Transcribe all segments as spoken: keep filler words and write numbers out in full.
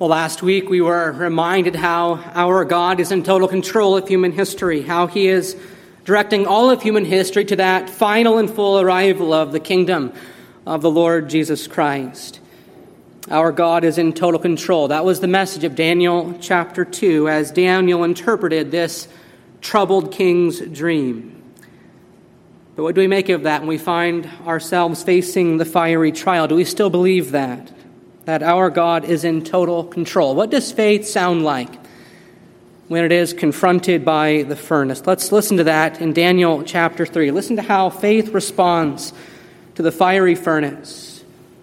Well, last week we were reminded how our God is in total control of human history, how he is directing all of human history to that final and full arrival of the kingdom of the Lord Jesus Christ. Our God is in total control. That was the message of Daniel chapter two, as Daniel interpreted this troubled king's dream. But what do we make of that when we find ourselves facing the fiery trial? Do we still believe that? That our God is in total control? What does faith sound like when it is confronted by the furnace? Let's listen to that in Daniel chapter three. Listen to how faith responds to the fiery furnace.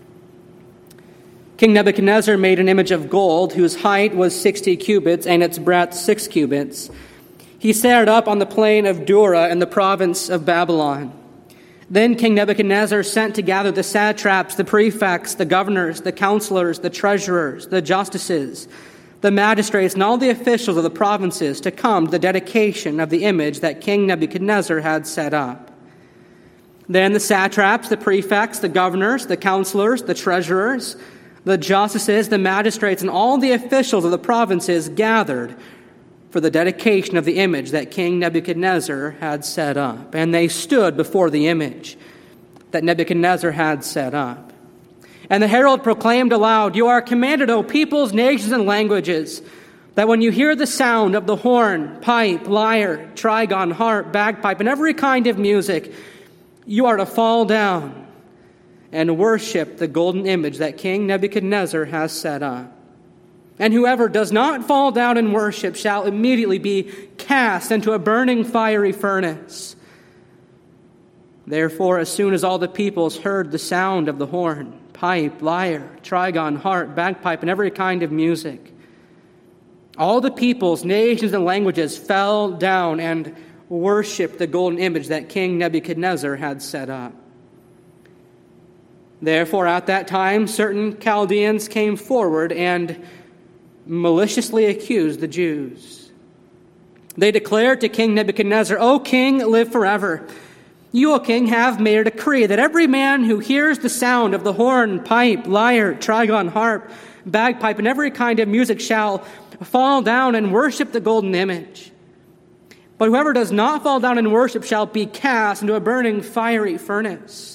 King Nebuchadnezzar made an image of gold whose height was sixty cubits and its breadth six cubits. He set it up on the plain of Dura in the province of Babylon. Then King Nebuchadnezzar sent to gather the satraps, the prefects, the governors, the counselors, the treasurers, the justices, the magistrates, and all the officials of the provinces to come to the dedication of the image that King Nebuchadnezzar had set up. Then the satraps, the prefects, the governors, the counselors, the treasurers, the justices, the magistrates, and all the officials of the provinces gathered for the dedication of the image that King Nebuchadnezzar had set up. And they stood before the image that Nebuchadnezzar had set up. And the herald proclaimed aloud, "You are commanded, O peoples, nations, and languages, that when you hear the sound of the horn, pipe, lyre, trigon, harp, bagpipe, and every kind of music, you are to fall down and worship the golden image that King Nebuchadnezzar has set up. And whoever does not fall down and worship shall immediately be cast into a burning fiery furnace." Therefore, as soon as all the peoples heard the sound of the horn, pipe, lyre, trigon, harp, bagpipe, and every kind of music, all the peoples, nations, and languages fell down and worshiped the golden image that King Nebuchadnezzar had set up. Therefore, at that time, certain Chaldeans came forward and maliciously accused the Jews. They declared to King Nebuchadnezzar, "O king, live forever. You, O king, have made a decree that every man who hears the sound of the horn, pipe, lyre, trigon, harp, bagpipe, and every kind of music shall fall down and worship the golden image. But whoever does not fall down and worship shall be cast into a burning fiery furnace.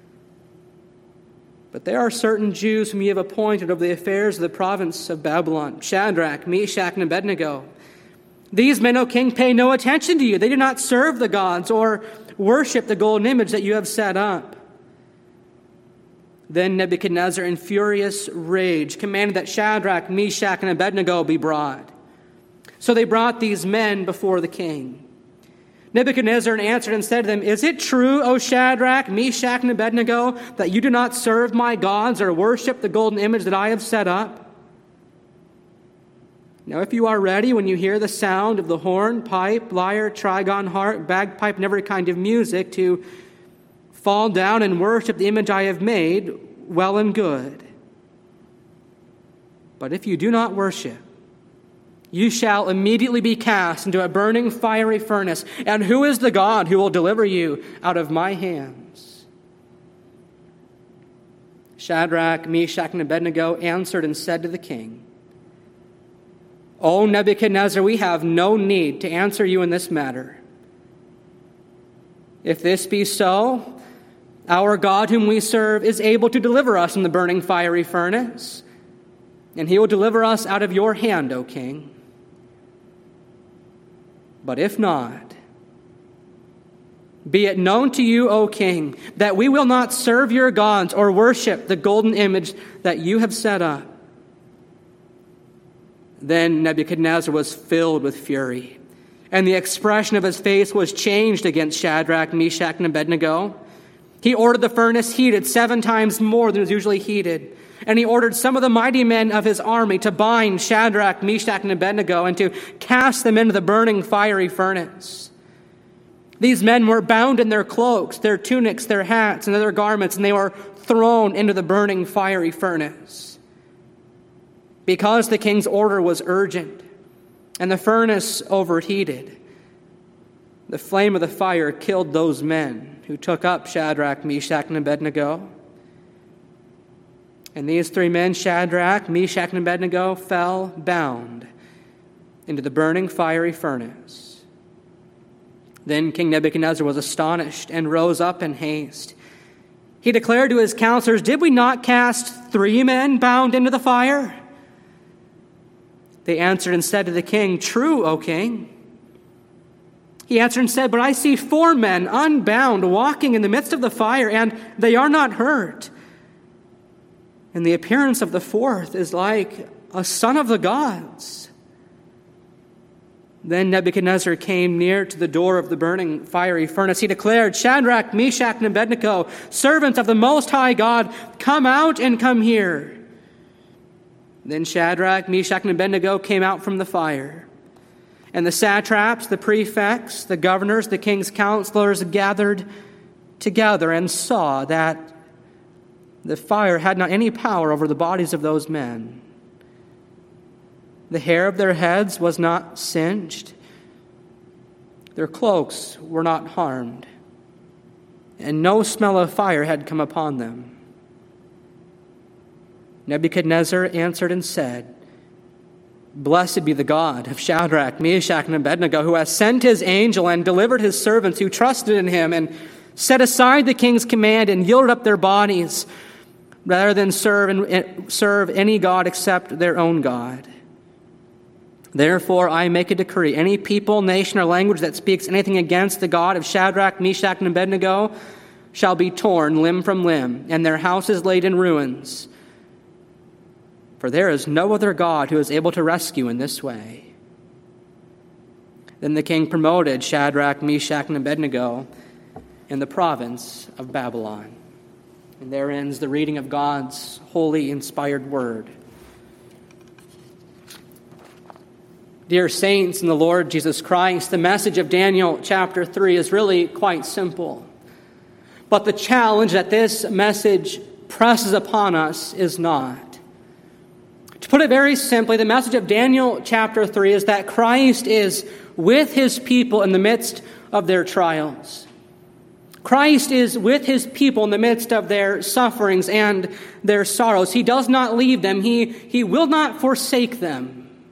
But there are certain Jews whom you have appointed over the affairs of the province of Babylon, Shadrach, Meshach, and Abednego. These men, O king, pay no attention to you. They do not serve the gods or worship the golden image that you have set up." Then Nebuchadnezzar, in furious rage, commanded that Shadrach, Meshach, and Abednego be brought. So they brought these men before the king. Nebuchadnezzar answered and said to them, "Is it true, O Shadrach, Meshach, and Abednego, that you do not serve my gods or worship the golden image that I have set up? Now if you are ready when you hear the sound of the horn, pipe, lyre, trigon, harp, bagpipe, and every kind of music to fall down and worship the image I have made, well and good. But if you do not worship, you shall immediately be cast into a burning fiery furnace. And who is the God who will deliver you out of my hands?" Shadrach, Meshach, and Abednego answered and said to the king, "O Nebuchadnezzar, we have no need to answer you in this matter. If this be so, our God whom we serve is able to deliver us from the burning fiery furnace, and he will deliver us out of your hand, O king. But if not, be it known to you, O king, that we will not serve your gods or worship the golden image that you have set up." Then Nebuchadnezzar was filled with fury, and the expression of his face was changed against Shadrach, Meshach, and Abednego. He ordered the furnace heated seven times more than was usually heated. And he ordered some of the mighty men of his army to bind Shadrach, Meshach, and Abednego and to cast them into the burning fiery furnace. These men were bound in their cloaks, their tunics, their hats, and other garments, and they were thrown into the burning fiery furnace. Because the king's order was urgent and the furnace overheated, the flame of the fire killed those men who took up Shadrach, Meshach, and Abednego. And these three men, Shadrach, Meshach, and Abednego, fell bound into the burning fiery furnace. Then King Nebuchadnezzar was astonished and rose up in haste. He declared to his counselors, "Did we not cast three men bound into the fire?" They answered and said to the king, "True, O king." He answered and said, "But I see four men unbound walking in the midst of the fire, and they are not hurt. And the appearance of the fourth is like a son of the gods." Then Nebuchadnezzar came near to the door of the burning fiery furnace. He declared, "Shadrach, Meshach, and Abednego, servants of the Most High God, come out and come here." Then Shadrach, Meshach, and Abednego came out from the fire. And the satraps, the prefects, the governors, the king's counselors gathered together and saw that the fire had not any power over the bodies of those men. The hair of their heads was not singed. Their cloaks were not harmed. And no smell of fire had come upon them. Nebuchadnezzar answered and said, "Blessed be the God of Shadrach, Meshach, and Abednego, who has sent his angel and delivered his servants who trusted in him and set aside the king's command and yielded up their bodies rather than serve and serve any god except their own God. Therefore, I make a decree. Any people, nation, or language that speaks anything against the God of Shadrach, Meshach, and Abednego shall be torn limb from limb, and their houses laid in ruins. For there is no other God who is able to rescue in this way." Then the king promoted Shadrach, Meshach, and Abednego in the province of Babylon. And there ends the reading of God's holy, inspired word. Dear saints in the Lord Jesus Christ, the message of Daniel chapter three is really quite simple. But the challenge that this message presses upon us is not. To put it very simply, the message of Daniel chapter three is that Christ is with his people in the midst of their trials. Christ is with his people in the midst of their sufferings and their sorrows. He does not leave them. He, he will not forsake them.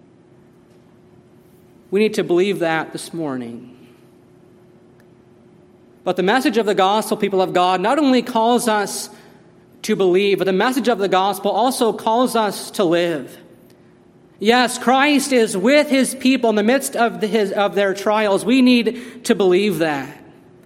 We need to believe that this morning. But the message of the gospel, people of God, not only calls us to believe, but the message of the gospel also calls us to live. Yes, Christ is with his people in the midst of, the, his, of their trials. We need to believe that.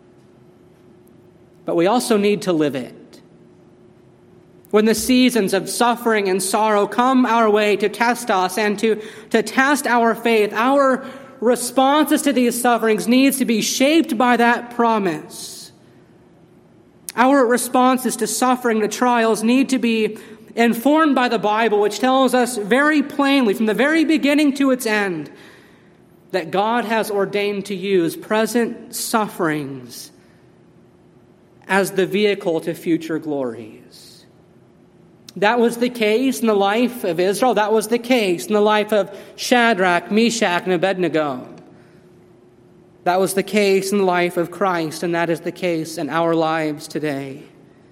But we also need to live it. When the seasons of suffering and sorrow come our way to test us and to, to test our faith, our responses to these sufferings needs to be shaped by that promise. Our responses to suffering, to trials, need to be informed by the Bible, which tells us very plainly from the very beginning to its end that God has ordained to use present sufferings as the vehicle to future glories. That was the case in the life of Israel. That was the case in the life of Shadrach, Meshach, and Abednego. That was the case in the life of Christ, and that is the case in our lives today.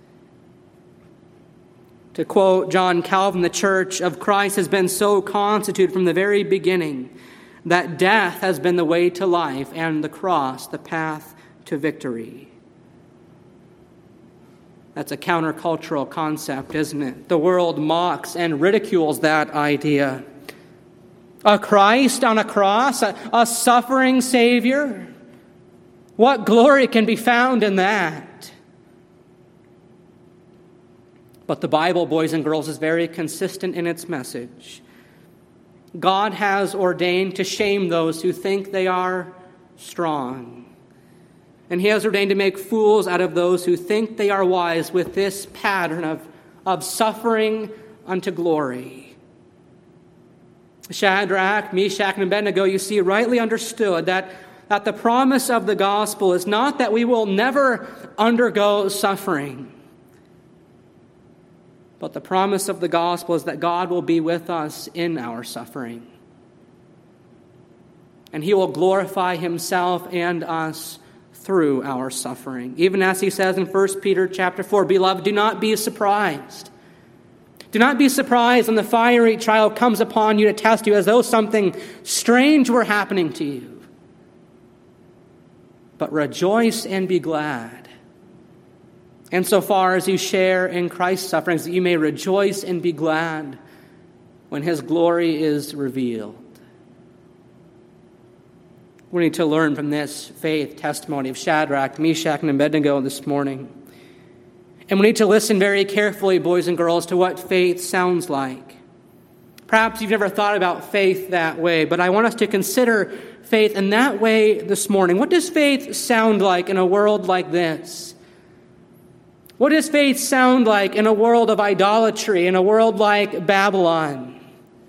To quote John Calvin, the Church of Christ has been so constituted from the very beginning that death has been the way to life and the cross the path to victory. That's a countercultural concept, isn't it? The world mocks and ridicules that idea. A Christ on a cross, a, a suffering Savior. What glory can be found in that? But the Bible, boys and girls, is very consistent in its message. God has ordained to shame those who think they are strong. And he has ordained to make fools out of those who think they are wise with this pattern of, of suffering unto glory. Shadrach, Meshach, and Abednego, you see, rightly understood that, that the promise of the gospel is not that we will never undergo suffering. But the promise of the gospel is that God will be with us in our suffering. And he will glorify himself and us through our suffering. Even as he says in First Peter chapter four, "Beloved, do not be surprised Do not be surprised when the fiery trial comes upon you to test you as though something strange were happening to you. But rejoice and be glad. Insofar as you share in Christ's sufferings, that you may rejoice and be glad when his glory is revealed. We need to learn from this faith testimony of Shadrach, Meshach, and Abednego this morning. And we need to listen very carefully, boys and girls, to what faith sounds like. Perhaps you've never thought about faith that way, but I want us to consider faith in that way this morning. What does faith sound like in a world like this? What does faith sound like in a world of idolatry, in a world like Babylon?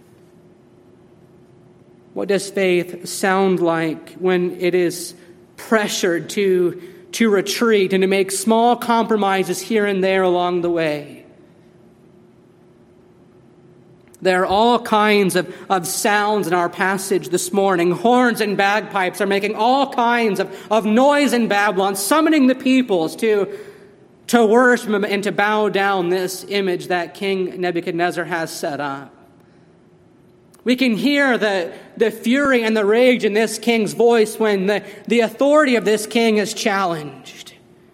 What does faith sound like when it is pressured to, to retreat and to make small compromises here and there along the way? There are all kinds of, of sounds in our passage this morning. Horns and bagpipes are making all kinds of, of noise in Babylon, summoning the peoples to, to worship and to bow down this image that King Nebuchadnezzar has set up. We can hear the, the fury and the rage in this king's voice when the, the authority of this king is challenged.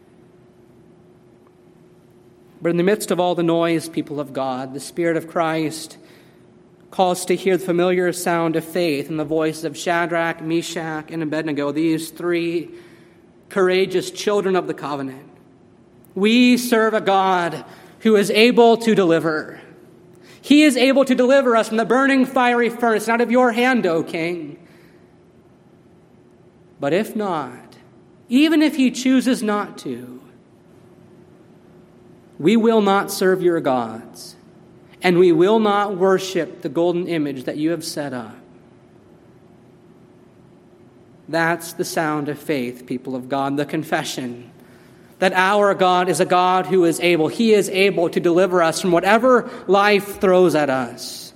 But in the midst of all the noise, people of God, the Spirit of Christ calls to hear the familiar sound of faith in the voices of Shadrach, Meshach, and Abednego, these three courageous children of the covenant. We serve a God who is able to deliver. He is able to deliver us from the burning fiery furnace, out of your hand, O King. But if not, even if he chooses not to, we will not serve your gods, and we will not worship the golden image that you have set up. That's the sound of faith, people of God, the confession that our God is a God who is able. He is able to deliver us from whatever life throws at us.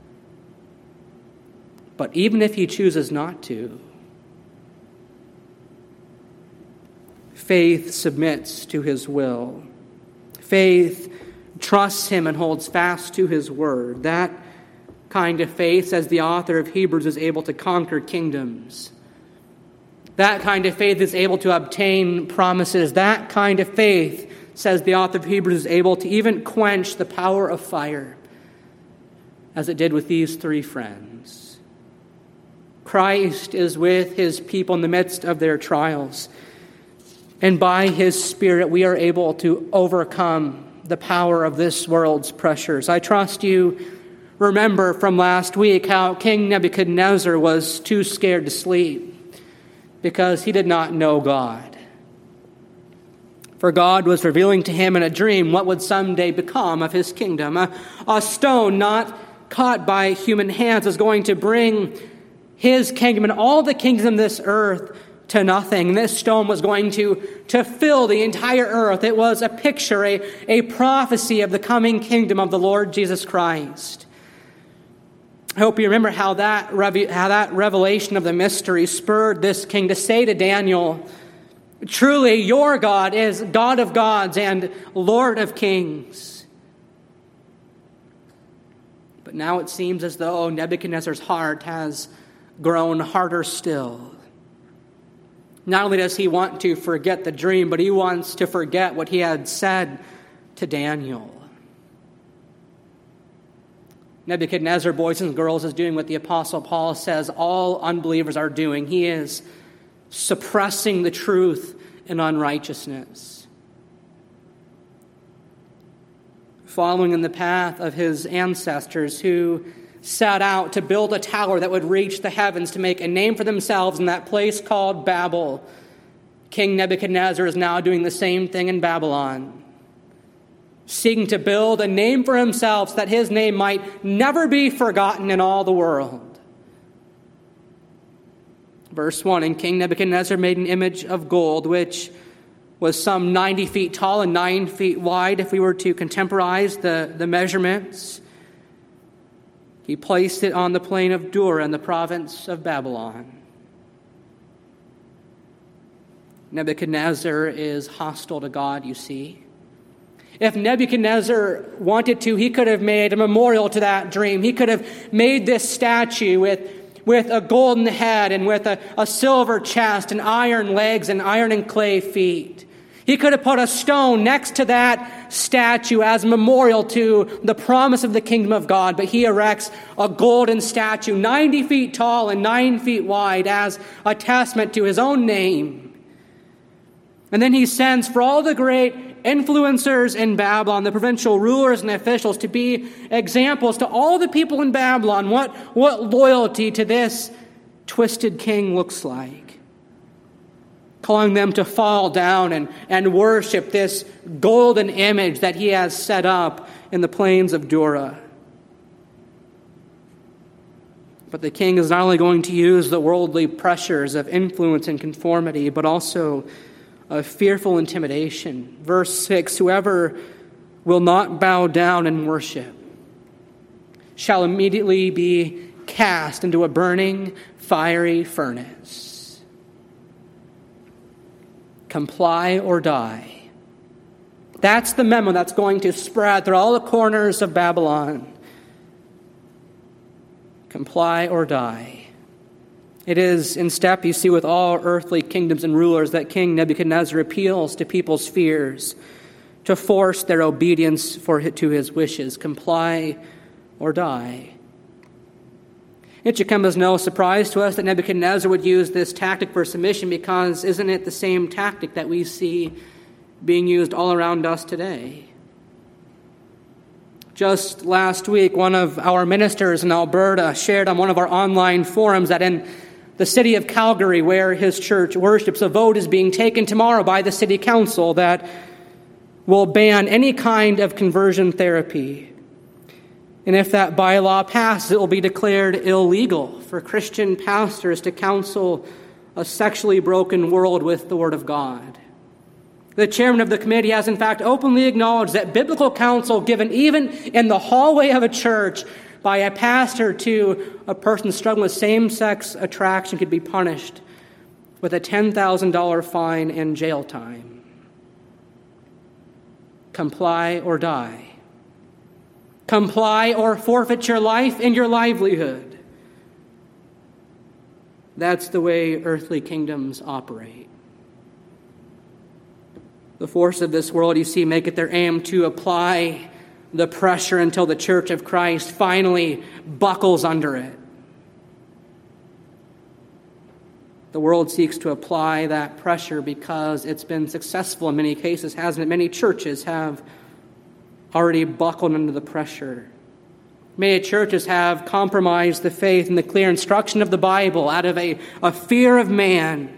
But even if he chooses not to, faith submits to his will. Faith trusts him and holds fast to his word. That kind of faith, says the author of Hebrews, is able to conquer kingdoms. That kind of faith is able to obtain promises. That kind of faith, says the author of Hebrews, is able to even quench the power of fire, as it did with these three friends. Christ is with his people in the midst of their trials. And by his Spirit, we are able to overcome the power of this world's pressures. I trust you remember from last week how King Nebuchadnezzar was too scared to sleep because he did not know God. For God was revealing to him in a dream what would someday become of his kingdom. A, a stone not caught by human hands is going to bring his kingdom and all the kingdoms of this earth to nothing. This stone was going to, to fill the entire earth. It was a picture, a, a prophecy of the coming kingdom of the Lord Jesus Christ. I hope you remember how that, how that revelation of the mystery spurred this king to say to Daniel, "Truly, your God is God of gods and Lord of kings." But now it seems as though Nebuchadnezzar's heart has grown harder still. Not only does he want to forget the dream, but he wants to forget what he had said to Daniel. Nebuchadnezzar, boys and girls, is doing what the Apostle Paul says all unbelievers are doing. He is suppressing the truth in unrighteousness, following in the path of his ancestors who set out to build a tower that would reach the heavens to make a name for themselves in that place called Babel. King Nebuchadnezzar is now doing the same thing in Babylon, seeking to build a name for himself so that his name might never be forgotten in all the world. Verse one, and King Nebuchadnezzar made an image of gold, which was some ninety feet tall and nine feet wide if we were to contemporize the, the measurements. He placed it on the plain of Dura in the province of Babylon. Nebuchadnezzar is hostile to God, you see. If Nebuchadnezzar wanted to, he could have made a memorial to that dream. He could have made this statue with, with a golden head and with a, a silver chest and iron legs and iron and clay feet. He could have put a stone next to that statue as a memorial to the promise of the kingdom of God, but he erects a golden statue ninety feet tall and nine feet wide as a testament to his own name. And then he sends for all the great influencers in Babylon, the provincial rulers and officials, to be examples to all the people in Babylon what, what loyalty to this twisted king looks like. Calling them to fall down and, and worship this golden image that he has set up in the plains of Dura. But the king is not only going to use the worldly pressures of influence and conformity, but also of fearful intimidation. Verse six, whoever will not bow down and worship shall immediately be cast into a burning, fiery furnace. Comply or die. That's the memo that's going to spread through all the corners of Babylon. Comply or die. It is in step, you see, with all earthly kingdoms and rulers that King Nebuchadnezzar appeals to people's fears to force their obedience for to his wishes. Comply or die. It should come as no surprise to us that Nebuchadnezzar would use this tactic for submission, because isn't it the same tactic that we see being used all around us today? Just last week, one of our ministers in Alberta shared on one of our online forums that in the city of Calgary, where his church worships, a vote is being taken tomorrow by the city council that will ban any kind of conversion therapy. And if that bylaw passes, it will be declared illegal for Christian pastors to counsel a sexually broken world with the Word of God. The chairman of the committee has in fact openly acknowledged that biblical counsel given even in the hallway of a church by a pastor to a person struggling with same-sex attraction could be punished with a ten thousand dollars fine and jail time. Comply or die. Comply or forfeit your life and your livelihood. That's the way earthly kingdoms operate. The force of this world, you see, make it their aim to apply the pressure until the Church of Christ finally buckles under it. The world seeks to apply that pressure because it's been successful in many cases, hasn't it? Many churches have already buckled under the pressure. Many churches have compromised the faith and the clear instruction of the Bible out of a, a fear of man.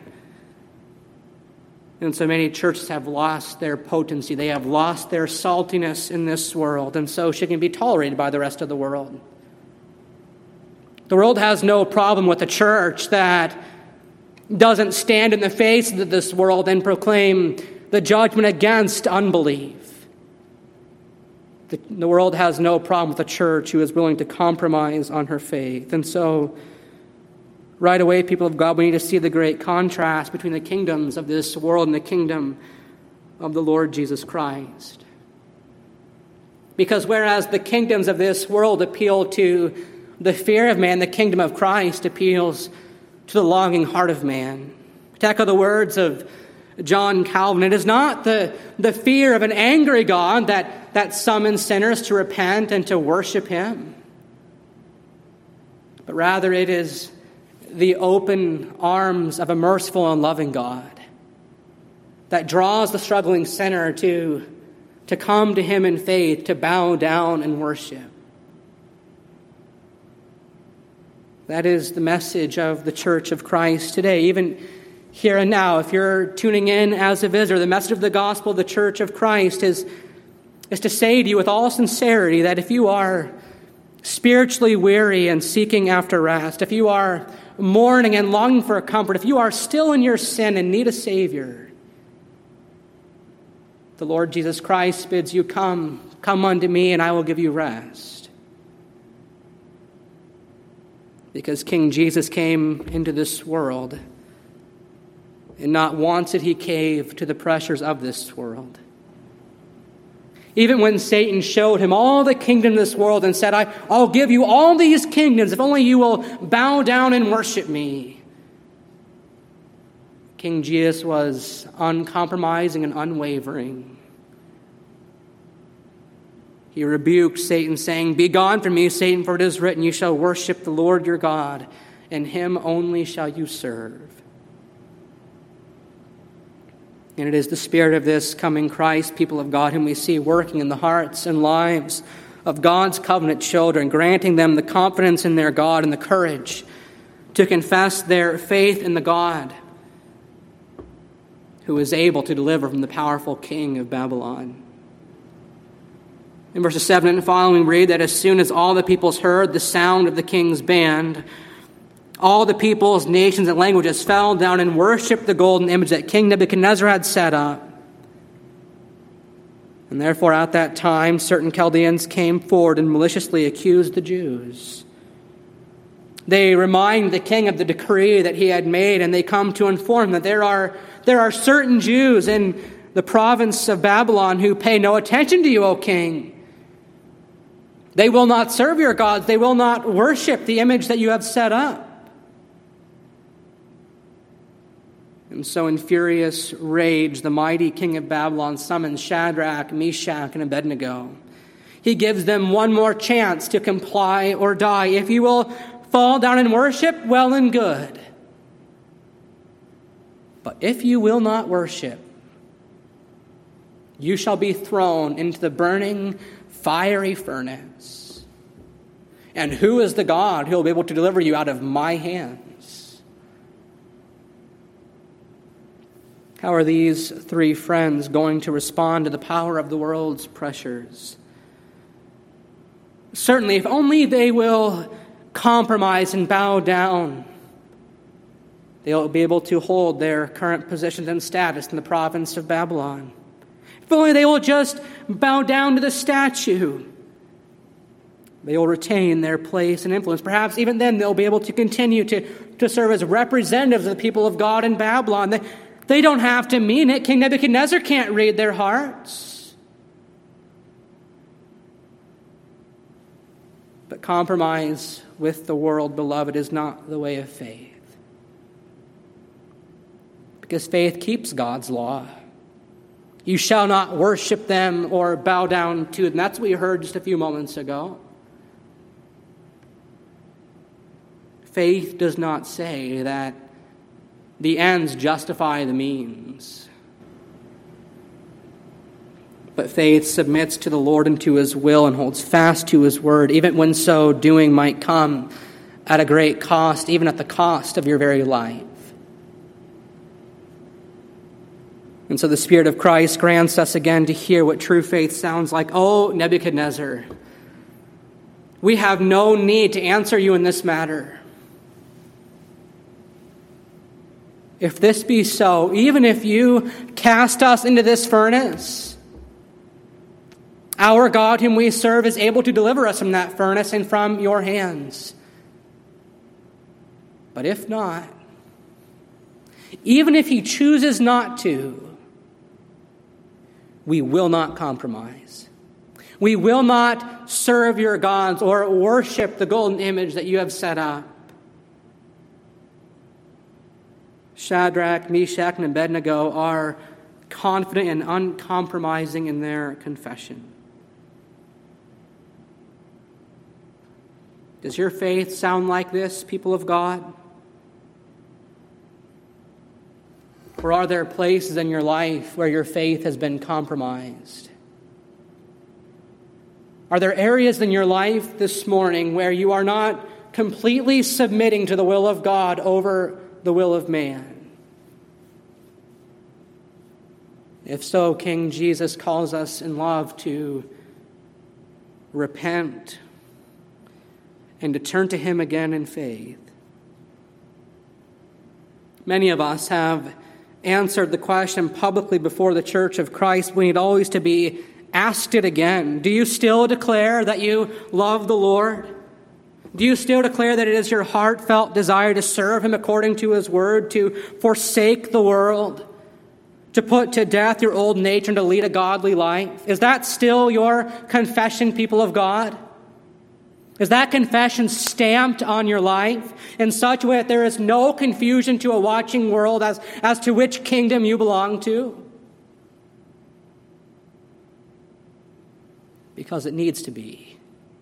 And so many churches have lost their potency. They have lost their saltiness in this world, and so she can be tolerated by the rest of the world. The world has no problem with a church that doesn't stand in the face of this world and proclaim the judgment against unbelief. The, the world has no problem with a church who is willing to compromise on her faith. And so right away, people of God, we need to see the great contrast between the kingdoms of this world and the kingdom of the Lord Jesus Christ. Because whereas the kingdoms of this world appeal to the fear of man, the kingdom of Christ appeals to the longing heart of man. To echo the words of John Calvin, it is not the, the fear of an angry God that, that summons sinners to repent and to worship him, but rather it is the open arms of a merciful and loving God that draws the struggling sinner to, to come to him in faith, to bow down and worship. That is the message of the Church of Christ today. Even here and now, if you're tuning in as a visitor, the message of the gospel of the Church of Christ is, is to say to you with all sincerity that if you are spiritually weary and seeking after rest, if you are mourning and longing for a comfort, if you are still in your sin and need a Savior, the Lord Jesus Christ bids you, come, come unto me and I will give you rest. Because King Jesus came into this world, and not once did he cave to the pressures of this world. Even when Satan showed him all the kingdom of this world and said, I, I'll give you all these kingdoms if only you will bow down and worship me. King Jesus was uncompromising and unwavering. He rebuked Satan, saying, Begone from me, Satan, for it is written, You shall worship the Lord your God, and him only shall you serve. And it is the Spirit of this coming Christ, people of God, whom we see working in the hearts and lives of God's covenant children, granting them the confidence in their God and the courage to confess their faith in the God who is able to deliver from the powerful king of Babylon. In verses seven and following, we read that as soon as all the peoples heard the sound of the king's band, all the peoples, nations, and languages fell down and worshipped the golden image that King Nebuchadnezzar had set up. And therefore, at that time, certain Chaldeans came forward and maliciously accused the Jews. They remind the king of the decree that he had made, and they come to inform that there are, there are certain Jews in the province of Babylon who pay no attention to you, O king. They will not serve your gods. They will not worship the image that you have set up. And so in furious rage, the mighty king of Babylon summons Shadrach, Meshach, and Abednego. He gives them one more chance to comply or die. If you will fall down and worship, well and good. But if you will not worship, you shall be thrown into the burning, fiery furnace. And who is the God who will be able to deliver you out of my hand? How are these three friends going to respond to the power of the world's pressures? Certainly, if only they will compromise and bow down, they'll be able to hold their current positions and status in the province of Babylon. If only they will just bow down to the statue, they will retain their place and influence. Perhaps even then they'll be able to continue to, to serve as representatives of the people of God in Babylon. They, They don't have to mean it. King Nebuchadnezzar can't read their hearts. But compromise with the world, beloved, is not the way of faith. Because faith keeps God's law. You shall not worship them or bow down to them. That's what we heard just a few moments ago. Faith does not say that the ends justify the means. But faith submits to the Lord and to his will and holds fast to his word, even when so doing might come at a great cost, even at the cost of your very life. And so the Spirit of Christ grants us again to hear what true faith sounds like. Oh, Nebuchadnezzar, we have no need to answer you in this matter. If this be so, even if you cast us into this furnace, our God whom we serve is able to deliver us from that furnace and from your hands. But if not, even if he chooses not to, we will not compromise. We will not serve your gods or worship the golden image that you have set up. Shadrach, Meshach, and Abednego are confident and uncompromising in their confession. Does your faith sound like this, people of God? Or are there places in your life where your faith has been compromised? Are there areas in your life this morning where you are not completely submitting to the will of God over the will of man? If so, King Jesus calls us in love to repent and to turn to him again in faith. Many of us have answered the question publicly before the Church of Christ. We need always to be asked it again. Do you still declare that you love the Lord? Do you still declare that it is your heartfelt desire to serve him according to his word, to forsake the world, to put to death your old nature and to lead a godly life? Is that still your confession, people of God? Is that confession stamped on your life in such a way that there is no confusion to a watching world as, as to which kingdom you belong to? Because it needs to be.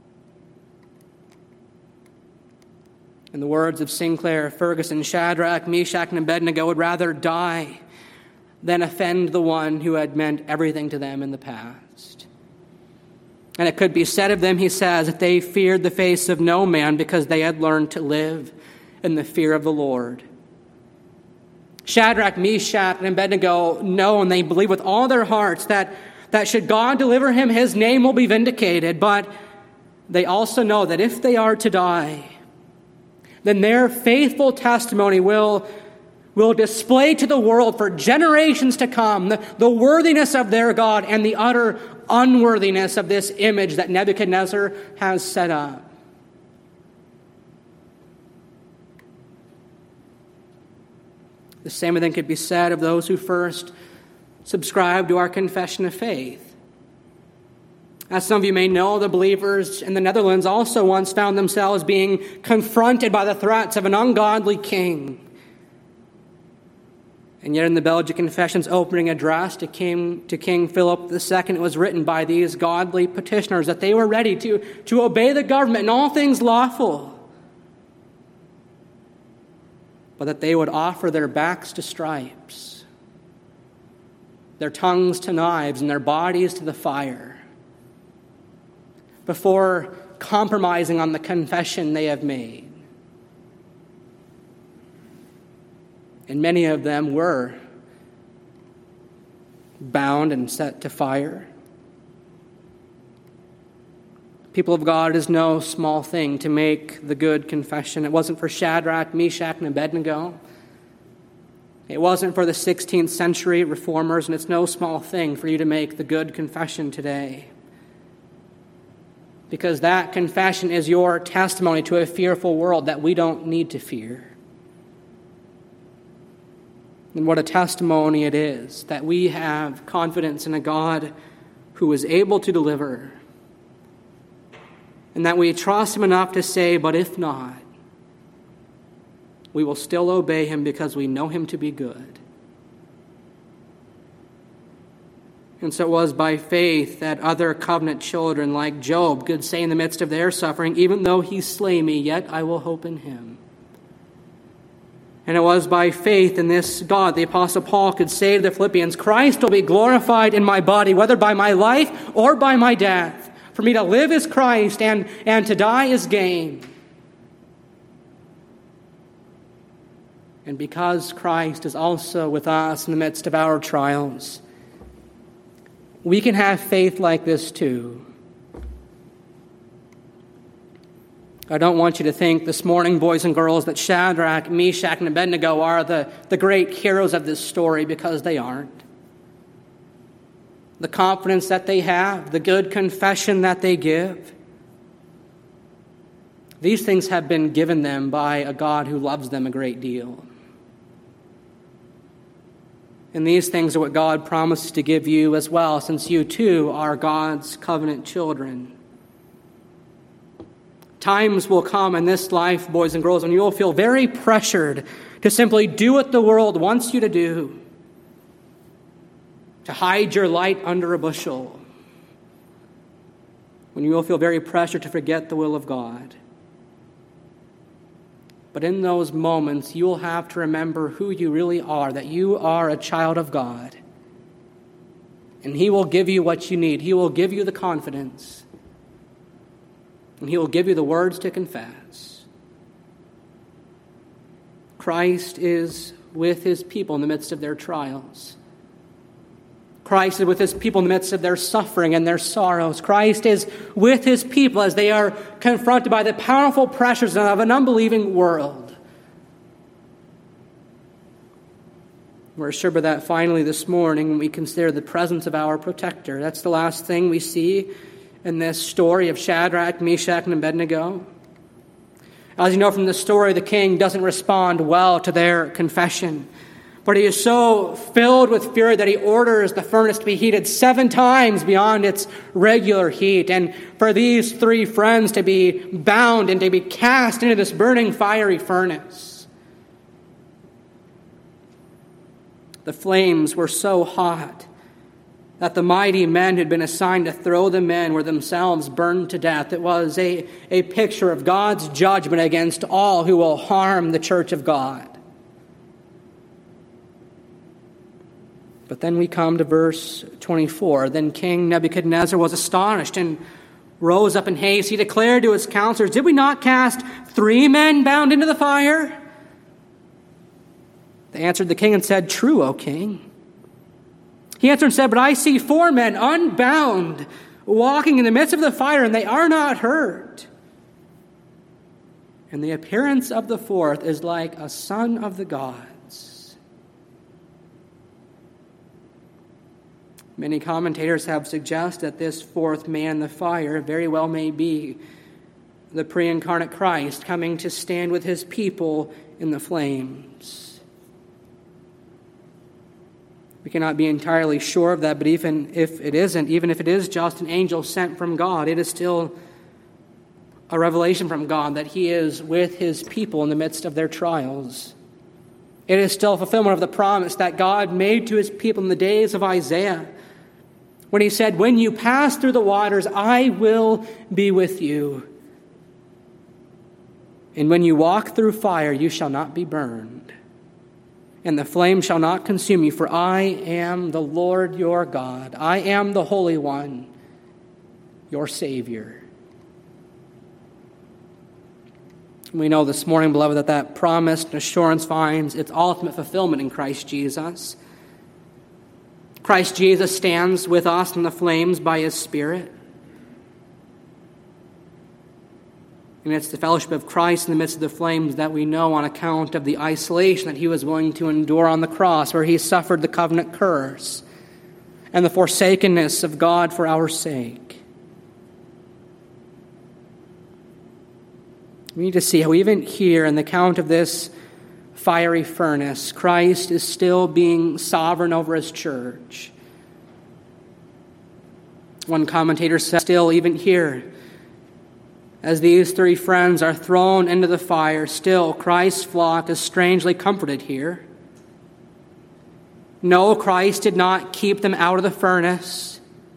In the words of Sinclair Ferguson, Shadrach, Meshach, and Abednego would rather die than offend the one who had meant everything to them in the past. And it could be said of them, he says, that they feared the face of no man because they had learned to live in the fear of the Lord. Shadrach, Meshach, and Abednego know and they believe with all their hearts that, that should God deliver him, his name will be vindicated. But they also know that if they are to die, then their faithful testimony will, will display to the world for generations to come the, the worthiness of their God and the utter unworthiness of this image that Nebuchadnezzar has set up. The same thing could be said of those who first subscribed to our confession of faith. As some of you may know, the believers in the Netherlands also once found themselves being confronted by the threats of an ungodly king. And yet in the Belgian Confession's opening address to King, to King Philip the Second, it was written by these godly petitioners that they were ready to, to obey the government in all things lawful, but that they would offer their backs to stripes, their tongues to knives, and their bodies to the fire before compromising on the confession they have made. And many of them were bound and set to fire. People of God, it is no small thing to make the good confession. It wasn't for Shadrach, Meshach, and Abednego. It wasn't for the sixteenth century reformers, and it's no small thing for you to make the good confession today. Because that confession is your testimony to a fearful world that we don't need to fear. And what a testimony it is that we have confidence in a God who is able to deliver, and that we trust him enough to say, but if not, we will still obey him because we know him to be good. And so it was by faith that other covenant children like Job could say in the midst of their suffering, even though he slay me, yet I will hope in him. And it was by faith in this God the Apostle Paul could say to the Philippians, Christ will be glorified in my body, whether by my life or by my death. For me to live is Christ, and, and to die is gain. And because Christ is also with us in the midst of our trials, we can have faith like this too. I don't want you to think this morning, boys and girls, that Shadrach, Meshach, and Abednego are the, the great heroes of this story, because they aren't. The confidence that they have, the good confession that they give, these things have been given them by a God who loves them a great deal. And these things are what God promises to give you as well, since you too are God's covenant children. Times will come in this life, boys and girls, when you will feel very pressured to simply do what the world wants you to do, to hide your light under a bushel, when you will feel very pressured to forget the will of God. But in those moments, you will have to remember who you really are, that you are a child of God. And he will give you what you need. He will give you the confidence. And he will give you the words to confess. Christ is with his people in the midst of their trials. Christ is with his people in the midst of their suffering and their sorrows. Christ is with his people as they are confronted by the powerful pressures of an unbelieving world. We're assured of that finally this morning when we consider the presence of our protector. That's the last thing we see in this story of Shadrach, Meshach, and Abednego. As you know from the story, the king doesn't respond well to their confession. But he is so filled with fury that he orders the furnace to be heated seven times beyond its regular heat, and for these three friends to be bound and to be cast into this burning fiery furnace. The flames were so hot that the mighty men who had been assigned to throw them in were themselves burned to death. It was a, a picture of God's judgment against all who will harm the church of God. But then we come to verse twenty-four. Then King Nebuchadnezzar was astonished and rose up in haste. He declared to his counselors, "Did we not cast three men bound into the fire?" They answered the king and said, "True, O king." He answered and said, "But I see four men unbound, walking in the midst of the fire, and they are not hurt. And the appearance of the fourth is like a son of the gods." Many commentators have suggested that this fourth man in the fire very well may be the pre-incarnate Christ coming to stand with his people in the flames. We cannot be entirely sure of that, but even if it isn't, even if it is just an angel sent from God, it is still a revelation from God that he is with his people in the midst of their trials. It is still a fulfillment of the promise that God made to his people in the days of Isaiah, when he said, "When you pass through the waters, I will be with you. And when you walk through fire, you shall not be burned. And the flame shall not consume you, for I am the Lord your God. I am the Holy One, your Savior." We know this morning, beloved, that that promise and assurance finds its ultimate fulfillment in Christ Jesus. Christ Jesus stands with us in the flames by his Spirit. And it's the fellowship of Christ in the midst of the flames that we know on account of the isolation that he was willing to endure on the cross, where he suffered the covenant curse and the forsakenness of God for our sake. We need to see how even here in the account of this fiery furnace, Christ is still being sovereign over his church. One commentator says, still even here, as these three friends are thrown into the fire, still Christ's flock is strangely comforted here. No, Christ did not keep them out of the furnace,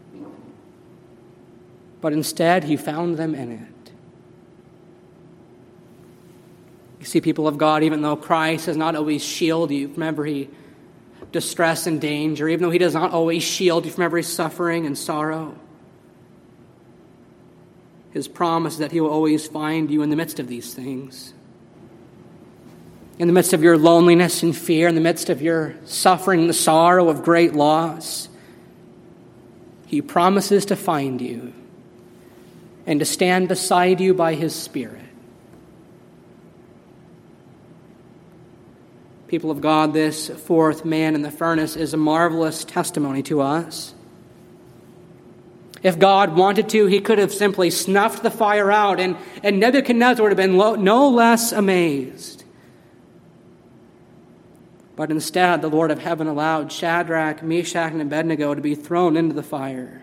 but instead he found them in it. You see, people of God, even though Christ does not always shield you from every distress and danger, even though he does not always shield you from every suffering and sorrow, his promise is that he will always find you in the midst of these things. In the midst of your loneliness and fear, in the midst of your suffering and the sorrow of great loss, he promises to find you and to stand beside you by his Spirit. People of God, this fourth man in the furnace is a marvelous testimony to us. If God wanted to, he could have simply snuffed the fire out, and, and Nebuchadnezzar would have been lo- no less amazed. But instead, the Lord of heaven allowed Shadrach, Meshach, and Abednego to be thrown into the fire,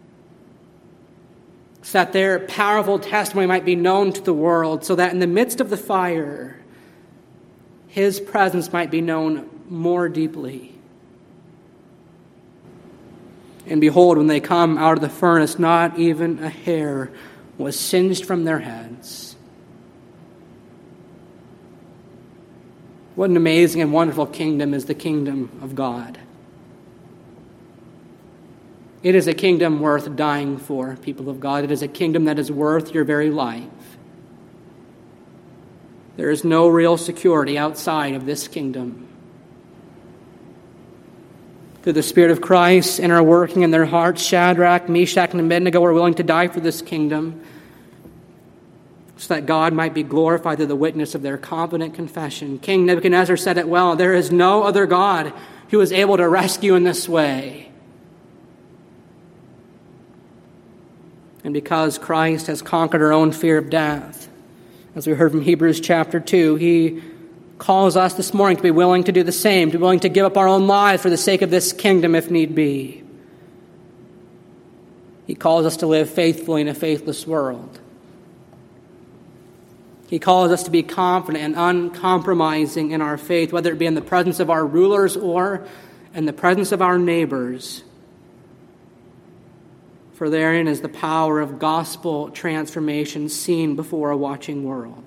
so that their powerful testimony might be known to the world, so that in the midst of the fire, his presence might be known more deeply. And behold, when they come out of the furnace, not even a hair was singed from their heads. What an amazing and wonderful kingdom is the kingdom of God. It is a kingdom worth dying for, people of God. It is a kingdom that is worth your very life. There is no real security outside of this kingdom. Through the Spirit of Christ and our working in their hearts, Shadrach, Meshach, and Abednego were willing to die for this kingdom, so that God might be glorified through the witness of their confident confession. King Nebuchadnezzar said it well, "There is no other God who is able to rescue in this way." And because Christ has conquered our own fear of death, as we heard from Hebrews chapter two, he calls us this morning to be willing to do the same, to be willing to give up our own lives for the sake of this kingdom if need be. He calls us to live faithfully in a faithless world. He calls us to be confident and uncompromising in our faith, whether it be in the presence of our rulers or in the presence of our neighbors. For therein is the power of gospel transformation seen before a watching world.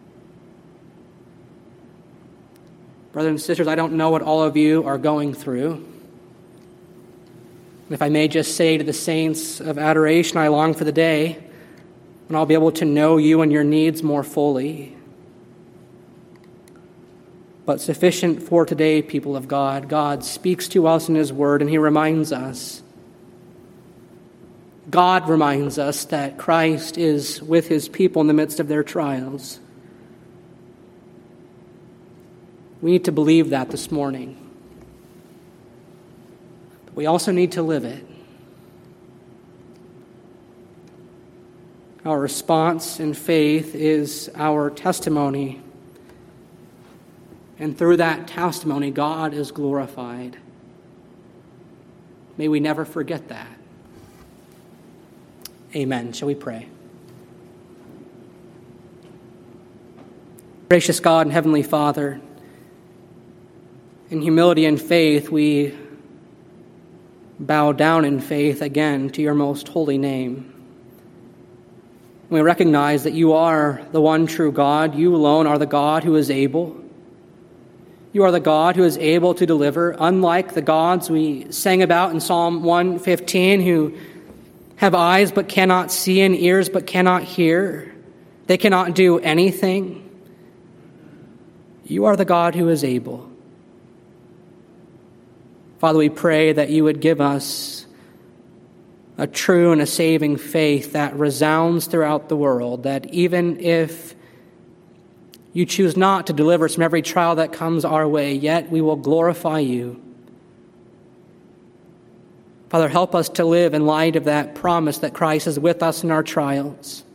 Brothers and sisters, I don't know what all of you are going through. If I may just say to the saints of adoration, I long for the day when I'll be able to know you and your needs more fully. But sufficient for today, people of God, God speaks to us in his word, and he reminds us. God reminds us that Christ is with his people in the midst of their trials. We need to believe that this morning. But we also need to live it. Our response in faith is our testimony. And through that testimony, God is glorified. May we never forget that. Amen. Shall we pray? Gracious God and Heavenly Father, in humility and faith, we bow down in faith again to your most holy name. We recognize that you are the one true God. You alone are the God who is able. You are the God who is able to deliver, unlike the gods we sang about in Psalm one fifteen, who have eyes but cannot see and ears but cannot hear. They cannot do anything. You are the God who is able. Father, we pray that you would give us a true and a saving faith that resounds throughout the world, that even if you choose not to deliver us from every trial that comes our way, yet we will glorify you. Father, help us to live in light of that promise that Christ is with us in our trials.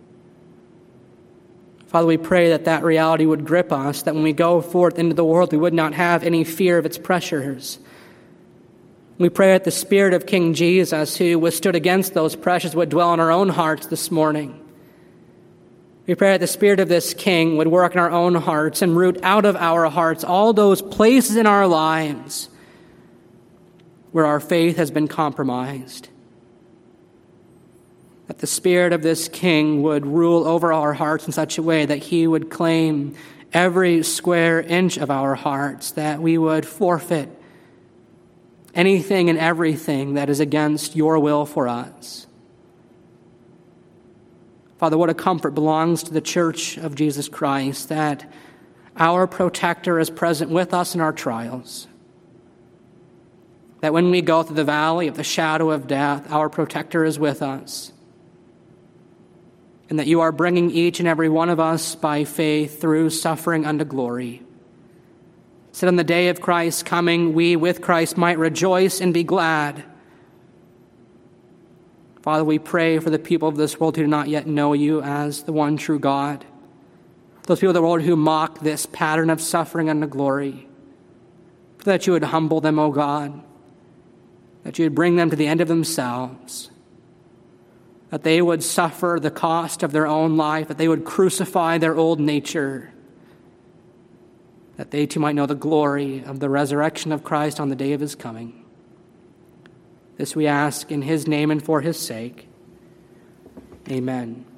Father, we pray that that reality would grip us, that when we go forth into the world, we would not have any fear of its pressures. We pray that the Spirit of King Jesus, who withstood against those pressures, would dwell in our own hearts this morning. We pray that the Spirit of this King would work in our own hearts and root out of our hearts all those places in our lives where our faith has been compromised. That the Spirit of this King would rule over our hearts in such a way that he would claim every square inch of our hearts, that we would forfeit anything and everything that is against your will for us. Father, what a comfort belongs to the Church of Jesus Christ, that our protector is present with us in our trials. That when we go through the valley of the shadow of death, our protector is with us. And that you are bringing each and every one of us by faith through suffering unto glory. So that on the day of Christ's coming, we with Christ might rejoice and be glad. Father, we pray for the people of this world who do not yet know you as the one true God. Those people of the world who mock this pattern of suffering unto glory. That you would humble them, O God. That you would bring them to the end of themselves. That they would suffer the cost of their own life. That they would crucify their old nature. That they too might know the glory of the resurrection of Christ on the day of his coming. This we ask in his name and for his sake. Amen.